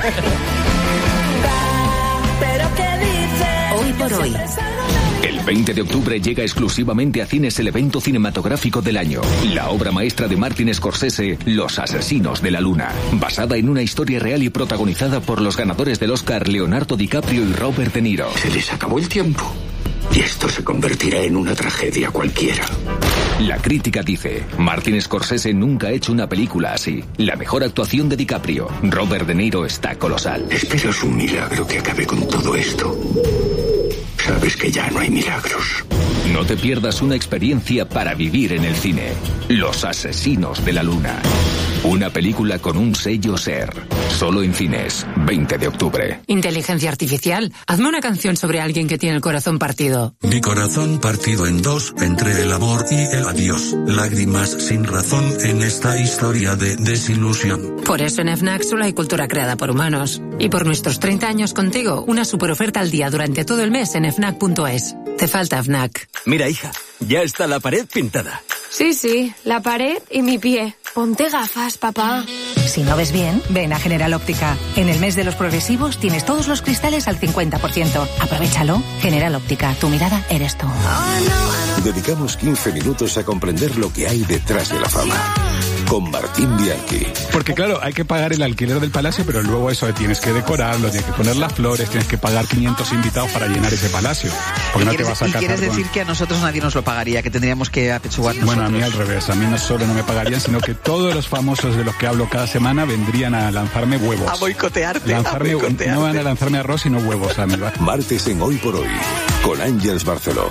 Hoy por hoy. El 20 de octubre llega exclusivamente a cines el evento cinematográfico del año. La obra maestra de Martin Scorsese, Los Asesinos de la Luna. Basada en una historia real y protagonizada por los ganadores del Oscar Leonardo DiCaprio y Robert De Niro. Se les acabó el tiempo. Y esto se convertirá en una tragedia cualquiera. La crítica dice, Martin Scorsese nunca ha hecho una película así. La mejor actuación de DiCaprio. Robert De Niro está colosal. ¿Esperas un milagro que acabe con todo esto? Sabes que ya no hay milagros. No te pierdas una experiencia para vivir en el cine. Los Asesinos de la Luna. Una película con un sello SER. Solo en cines. 20 de octubre. Inteligencia artificial. Hazme una canción sobre alguien que tiene el corazón partido. Mi corazón partido en dos, entre el amor y el adiós. Lágrimas sin razón en esta historia de desilusión. Por eso en FNAC solo hay cultura creada por humanos. Y por nuestros 30 años contigo, una super oferta al día durante todo el mes en FNAC.es. Te falta FNAC. Mira, hija, ya está la pared pintada. Sí, la pared y mi pie. Ponte gafas, papá. Si no ves bien, ven a General Óptica. En el mes de los progresivos tienes todos los cristales al 50%. Aprovéchalo. General Óptica, tu mirada eres tú. Dedicamos 15 minutos a comprender lo que hay detrás de la fama. Con Martín Bianchi. Porque claro, hay que pagar el alquiler del palacio, pero luego eso tienes que decorarlo, tienes que poner las flores, tienes que pagar 500 invitados para llenar ese palacio. Porque no te vas a casar. ¿Y quieres decir que a nosotros nadie nos lo pagaría, que tendríamos que apechugar nosotros? Bueno, a mí al revés, a mí no solo no me pagarían, sino que todos los famosos de los que hablo cada semana vendrían a lanzarme huevos. A boicotearte. No van a lanzarme arroz, sino huevos, amigo. Martes en Hoy por Hoy, con Ángeles Barceló.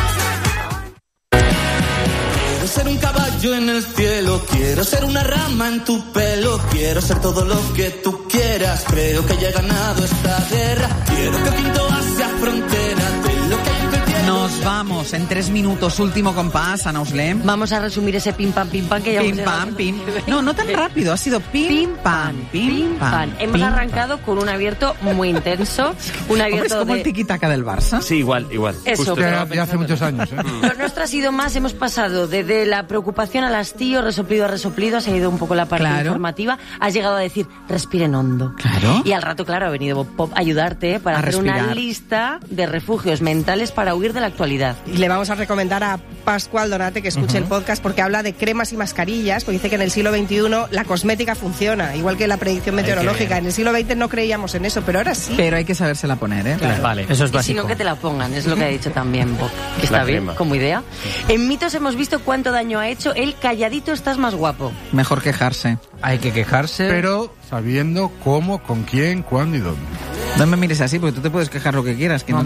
Quiero ser un caballo en el cielo, quiero ser una rama en tu pelo, quiero ser todo lo que tú quieras, creo que ya he ganado esta guerra, quiero que pinto hacia frontera de lo que hay entre el cielo. Nos vamos en 3 minutos, último compás, Ana Uslem. Vamos a resumir ese pim pam que ya pim pam. No tan rápido, ha sido pim pam. Hemos arrancado con un abierto muy intenso, un abierto es como el tiki-taka del Barça. Sí, igual. Eso. Ya hace muchos años. Lo nuestro ha sido más, hemos pasado desde la preocupación al hastío, resoplido a resoplido, ha seguido un poco la parte informativa, has llegado a decir, respiren hondo. Claro. Y al rato, claro, ha venido Bob Pop a ayudarte para hacer una lista de refugios mentales para huir de la actualidad. Y le vamos a recomendar a Pascual Donate que escuche el podcast porque habla de cremas y mascarillas, porque dice que en el siglo XXI la cosmética funciona, igual que la predicción meteorológica. En el siglo XX no creíamos en eso, pero ahora sí. Pero hay que sabérsela poner, ¿eh? Claro. Vale, eso es básico. Y si no, que te la pongan, es lo que ha dicho también Bob, que está bien, como idea. En Mitos hemos visto cuánto daño ha hecho el calladito estás más guapo. Mejor quejarse. Hay que quejarse. Pero sabiendo cómo, con quién, cuándo y dónde. No me mires así, porque tú te puedes quejar lo que quieras. Que no. A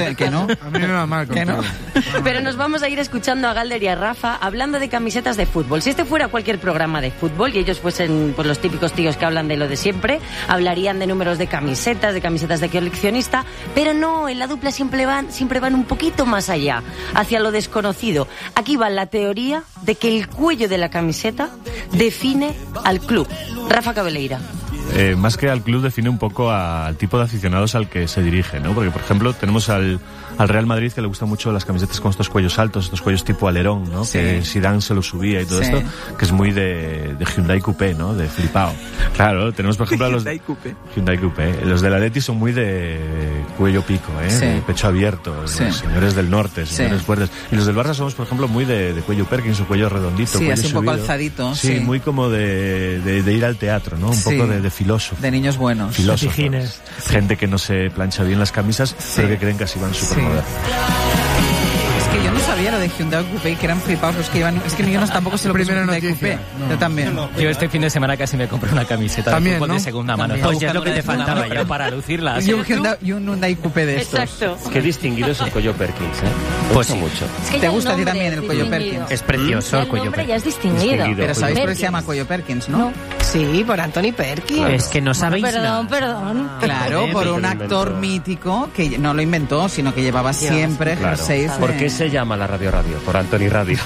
mí me va mal. Que no. Pero nos vamos a ir escuchando a Galder y a Rafa hablando de camisetas de fútbol. Si este fuera cualquier programa de fútbol y ellos fuesen pues los típicos tíos que hablan de lo de siempre, hablarían de números de camisetas de coleccionista, pero no, en la dupla siempre van un poquito más allá, hacia lo desconocido. Aquí va la teoría de que el cuello de la camiseta define al club. Rafa Cabeleira. Más que al club define un poco al tipo de aficionados al que se dirige, ¿no? Porque, por ejemplo, tenemos al Real Madrid que le gustan mucho las camisetas con estos cuellos altos, estos cuellos tipo alerón, ¿no? Sí. Que Zidane se lo subía y todo esto, que es muy de Hyundai Coupé, ¿no? De flipao. Claro, tenemos, por ejemplo, Hyundai Coupé. Los del Atleti son muy de cuello pico, de pecho abierto, los señores del norte, señores fuertes. Y los del Barça somos, por ejemplo, muy de cuello Perkins o cuello redondito, cuello así subido. Un poco alzadito. Sí, muy como de ir al teatro, ¿no? Un poco de filósofo. De niños buenos. Filósofos. Gente que no se plancha bien las camisas, pero que creen que así van súper modernos. Es que yo no sabía lo de Hyundai Coupé, que eran flipados los que iban. Es que yo tampoco se lo puse Hyundai Coupé. No. Yo también. Yo este fin de semana casi me compré una camiseta también, de fútbol de segunda mano. Pues ya es lo que te faltaba yo para lucirla. Y un Hyundai Coupé de estos. Exacto. Qué distinguido es el cuello Perkins, Pues sí. Mucho. Es que ¿Te gusta a ti también el cuello Perkins? Es precioso el cuello Perkins. Ya es distinguido. Pero ¿sabéis por qué se llama cuello Perkins, no? Sí, por Anthony Perkins. Claro. Es que no sabéis nada. Perdón. Claro, por un actor mítico que no lo inventó, sino que llevaba siempre jerseys. ¿Por qué se llama la radio? Por Anthony Radio.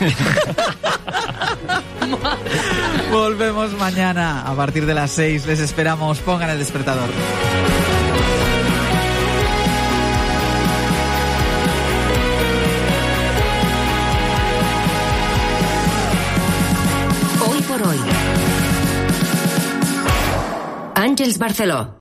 Volvemos mañana a partir de las 6. Les esperamos. Pongan el despertador. Hoy por hoy. Ángeles Barceló.